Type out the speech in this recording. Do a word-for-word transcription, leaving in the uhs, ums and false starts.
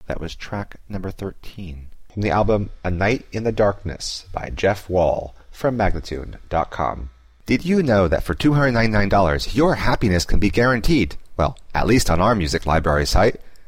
That was track number thirteen. From the album A Night in the Darkness by Jeff Wall from Magnatune dot com. Did you know that for two hundred ninety-nine dollars your happiness can be guaranteed? Well, at least on our music library site.